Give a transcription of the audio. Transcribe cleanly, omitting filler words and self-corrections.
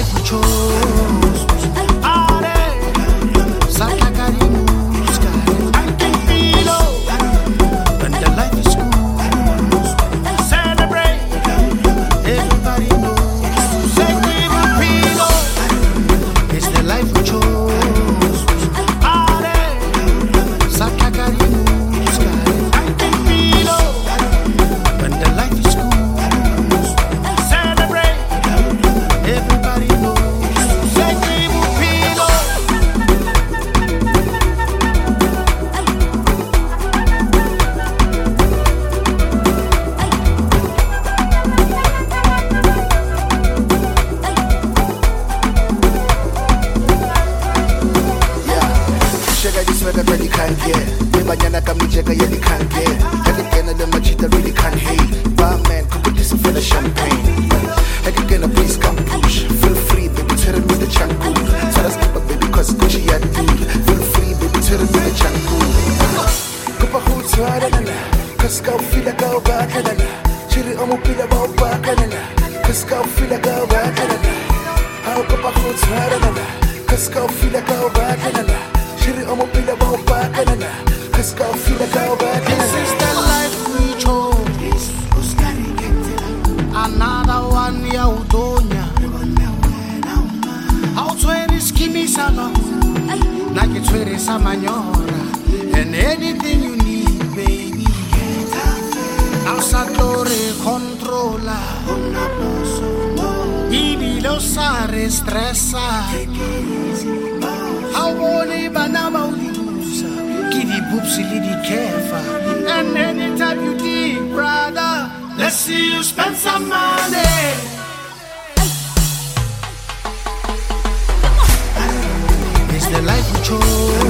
life we chose. And the life is good. Celebrate. Everybody knows. Say it's the life we chose. And the life is good. Celebrate. Everybody knows. Say really can't get. Banyana Kamijaka, yeah, they can't get. Again, the machita really can't hate. Barman, could put this in for champagne. Again, please come push. Feel free, baby, tell me the changu. So let's keep up, baby, cause Gucci had dude. Feel free, baby, tell me the changu. Kupa hoots, cause go feel like go back, Chiri omo pila bao back, cause go feel like go back, how kupa hoots, cause go feel like go back, Chiri omo pila bao back, cause go feel like go back. This is the life we chose. Another one ya udonya. How to skimmy sana. Like it's very samanyora. And anything you need, baby. Alzatore controlla. Ibi lo sare stressa. How only banana usa. Kidi boopsi lidi kefa. And anytime you dig, brother, let's see you spend some money. It's the life we chose.